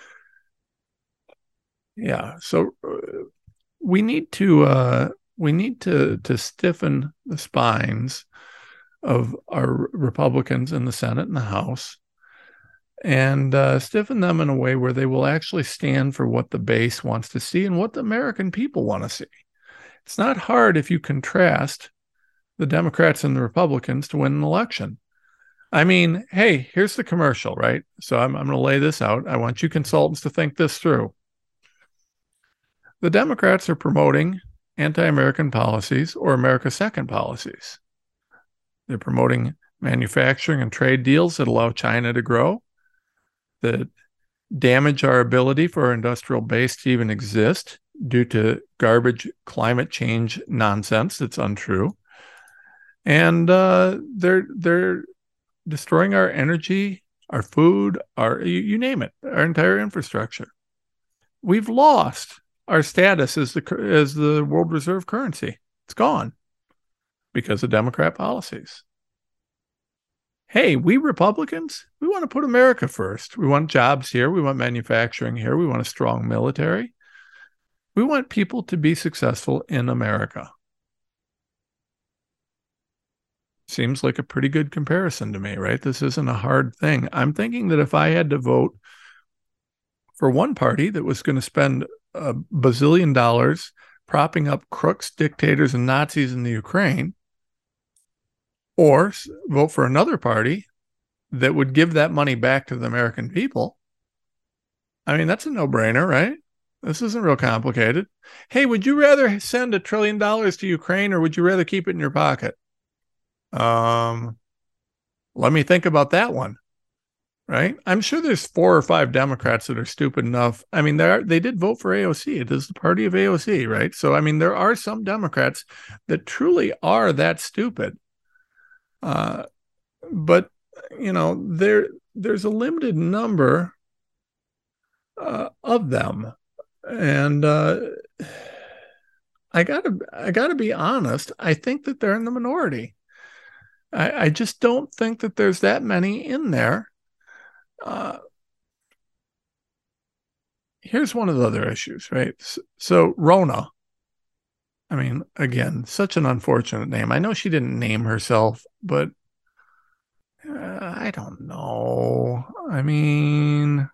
Speaker 1: yeah, so uh, we need to uh, we need to to stiffen the spines of our Republicans in the Senate and the House, and uh, stiffen them in a way where they will actually stand for what the base wants to see and what the American people want to see. It's not hard if you contrast the Democrats and the Republicans to win an election. I mean, hey, here's the commercial, right? So I'm, I'm going to lay this out. I want you consultants to think this through. The Democrats are promoting anti-American policies or America Second policies. They're promoting manufacturing and trade deals that allow China to grow, that damage our ability for our industrial base to even exist due to garbage climate change nonsense that's untrue. And uh, they're they're destroying our energy, our food, our you, you name it, our entire infrastructure. We've lost our status as the as the world reserve currency. It's gone because of Democrat policies. Hey, we Republicans, we want to put America first. We want jobs here. We want manufacturing here. We want a strong military. We want people to be successful in America. Seems like a pretty good comparison to me, right? This isn't a hard thing. I'm thinking that if I had to vote for one party that was going to spend a bazillion dollars propping up crooks, dictators, and Nazis in the Ukraine, or vote for another party that would give that money back to the American people, I mean, that's a no-brainer, right? This isn't real complicated. Hey, would you rather send a trillion dollars to Ukraine or would you rather keep it in your pocket? Um, let me think about that one, right? I'm sure there's four or five Democrats that are stupid enough. I mean, there are, they did vote for A O C. It is the party of A O C, right? So, I mean, there are some Democrats that truly are that stupid. Uh, but, you know, there there's a limited number uh, of them. And uh, I gotta, I gotta be honest. I think that they're in the minority. I, I just don't think that there's that many in there. Uh, here's one of the other issues, right? So, so Ronna, I mean, again, such an unfortunate name. I know she didn't name herself, but uh, I don't know. I mean,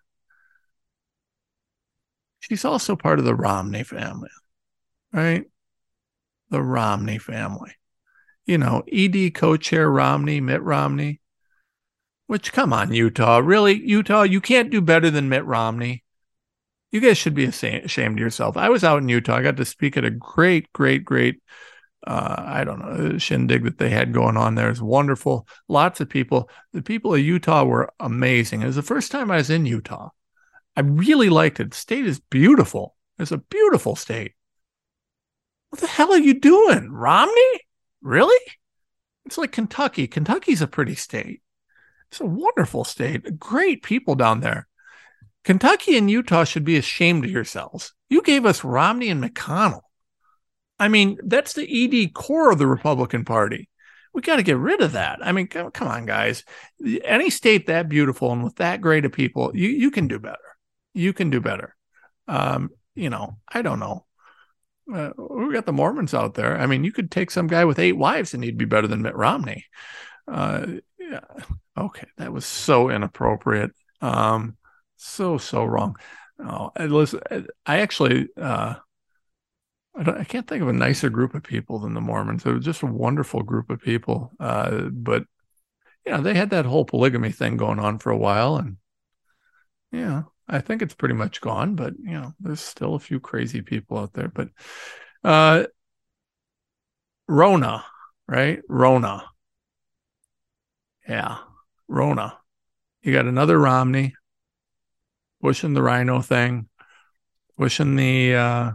Speaker 1: she's also part of the Romney family, right? The Romney family. You know, E D co-chair Romney, Mitt Romney, which, come on, Utah. Really, Utah, you can't do better than Mitt Romney. You guys should be ashamed of yourself. I was out in Utah. I got to speak at a great, great, great, uh, I don't know, shindig that they had going on there. It's wonderful. Lots of people. The people of Utah were amazing. It was the first time I was in Utah. I really liked it. The state is beautiful. It's a beautiful state. What the hell are you doing, Romney? Really? It's like Kentucky. Kentucky's a pretty state. It's a wonderful state. Great people down there. Kentucky and Utah should be ashamed of yourselves. You gave us Romney and McConnell. I mean, that's the E D core of the Republican Party. We got to get rid of that. I mean, come, come on, guys. Any state that beautiful and with that great of people, you, you can do better. You can do better. Um, you know, I don't know. Uh, we got the Mormons out there. I mean, you could take some guy with eight wives and he'd be better than Mitt Romney. Uh, yeah. Okay, that was so inappropriate. Um, so, so wrong. Oh, I, listen, I actually... Uh, I, don't, I can't think of a nicer group of people than the Mormons. It was just a wonderful group of people. Uh, but, you know, they had that whole polygamy thing going on for a while. And, yeah, I think it's pretty much gone. But, you know, there's still a few crazy people out there. But uh, Rona, right? Rona. Yeah, Rona. You got another Romney pushing the rhino thing, pushing the... Uh,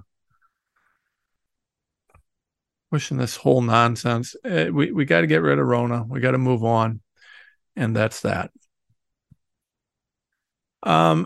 Speaker 1: pushing this whole nonsense. Uh, we we got to get rid of Rona. We got to move on. And that's that. Um,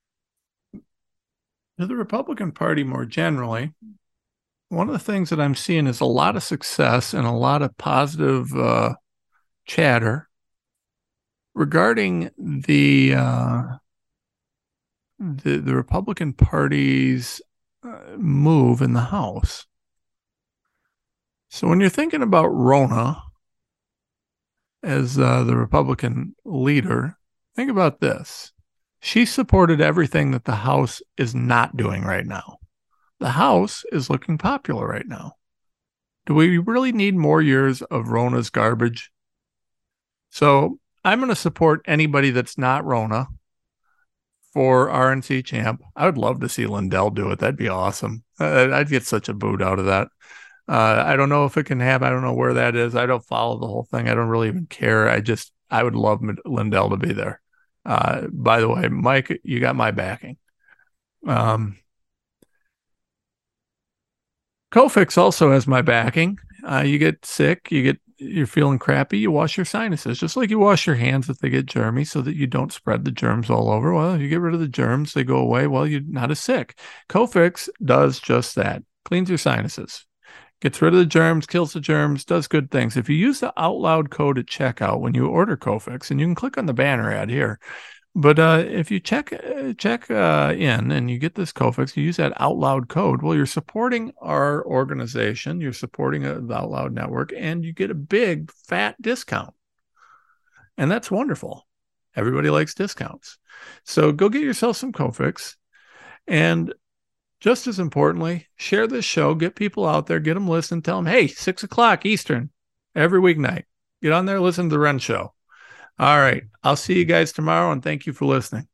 Speaker 1: to the Republican Party more generally, one of the things that I'm seeing is a lot of success and a lot of positive uh, chatter regarding the, uh, the, the Republican Party's uh, move in the House. So when you're thinking about Rona as uh, the Republican leader, think about this. She supported everything that the House is not doing right now. The House is looking popular right now. Do we really need more years of Rona's garbage? So I'm going to support anybody that's not Rona for R N C champ. I would love to see Lindell do it. That'd be awesome. Uh, I'd get such a boot out of that. Uh, I don't know if it can happen. I don't know where that is. I don't follow the whole thing. I don't really even care. I just, I would love Lindell to be there. Uh, by the way, Mike, you got my backing. Um, Cofix also has my backing. Uh, you get sick, you get, you're feeling crappy, you wash your sinuses, just like you wash your hands if they get germy so that you don't spread the germs all over. Well, if you get rid of the germs, they go away. Well, you're not as sick. Cofix does just that. Cleans your sinuses. Gets rid of the germs, kills the germs, does good things. If you use the Out Loud code at checkout when you order Cofix, and you can click on the banner ad here, but uh, if you check uh, check uh, in and you get this Cofix, you use that Out Loud code, well, you're supporting our organization, you're supporting uh, the Out Loud network, and you get a big, fat discount. And that's wonderful. Everybody likes discounts. So go get yourself some Cofix, and just as importantly, share this show, get people out there, get them listening, tell them, hey, six o'clock Eastern, every weeknight. Get on there, listen to the Ren Show. All right. I'll see you guys tomorrow, and thank you for listening.